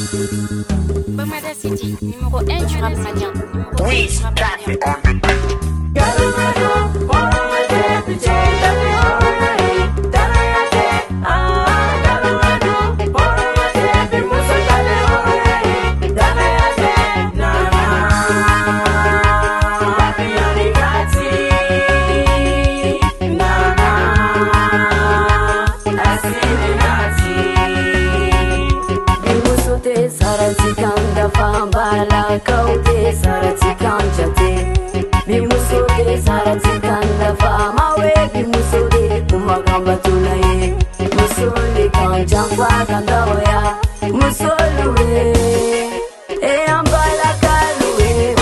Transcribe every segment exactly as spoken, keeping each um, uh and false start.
Bamada City, numéro un du rap malien. Oui, café on the Saratikanda fambala kaute saratikante bimusude saratikanda famawe bimusude kumagamba tulaye musole kanja fakanda oya musoluwe e ambala kaluwe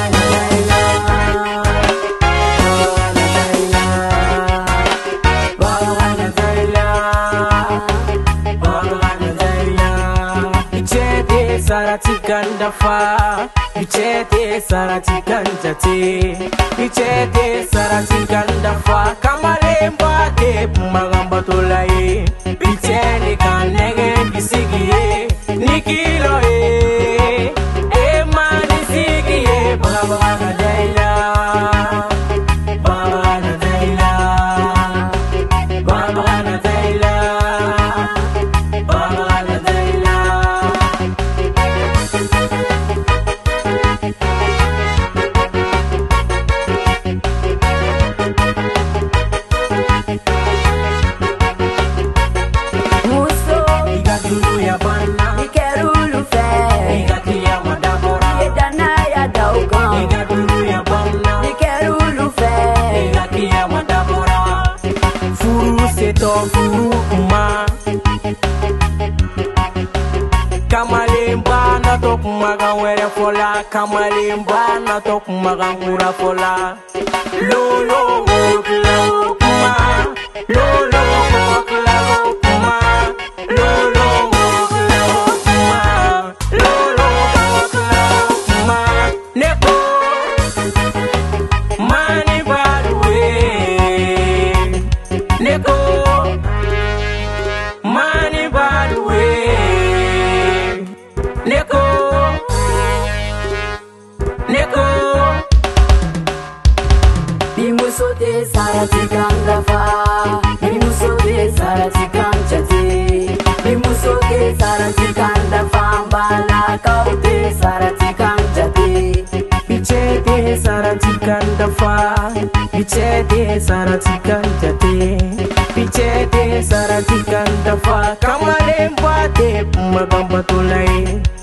Saratikanda fa, bichete saratikanda te, bichete saratikanda fa, kamalemba te pumagamba tolaye, bichene kanege bisigiye, nikilo e, e mani sigiye, baba na daila, baba na daila, baba na daila, baba na daila. Furukuma Kamalimba na tokumaga were fola Kamalimba na tokumaga ngura fola Lolo mokla kuma Lolo mokla kuma Lolo mokla kuma Lolo mokla kuma Neko Mani badwe Neko Mani badwe Neko Neko bimusote saratikanda fa bimusote saratikanda te bimusote saratikanda fa mbala kaute saratikanda te bichete saratikanda fa bichete saratikanda te bichete saratikanda fa kamalemba te pumagamba tolaye